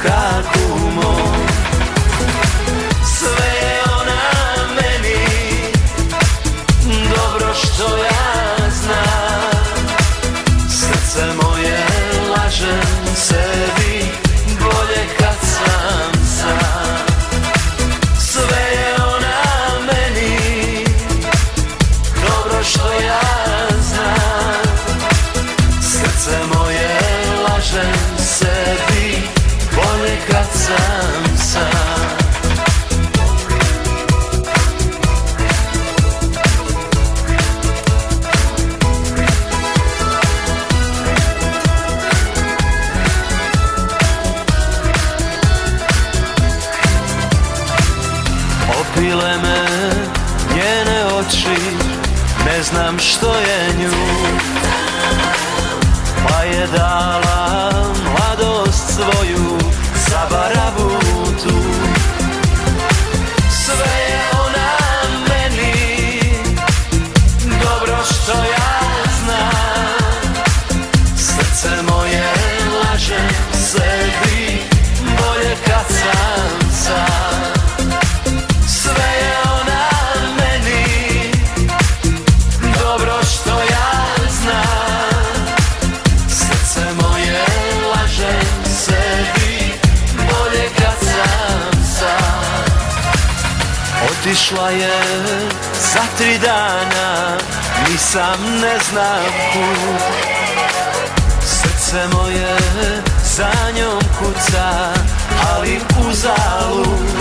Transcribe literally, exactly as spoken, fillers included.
mraku mom. Sve je ona meni, dobro što ja znam. Srce moje lažem sebi, bolje kad sam sam. Sve je ona meni, dobro što ja znam. Srce moje lažem sebi, bolje kad sam sam. Opile me njene oči, ne znam što je nju, pa je dala mladost svoju za barabutu. Sve je ona meni, dobro što ja znam. Srce moje lažem sebi, bolje kad sam sam. Sve je ona meni, dobro što ja znam. Srce moje lažem sebi, bolje kad sam sam. Otišla je za tri dana, nisam ne znam kud. Srce moje za njom kuca, ali uzalud.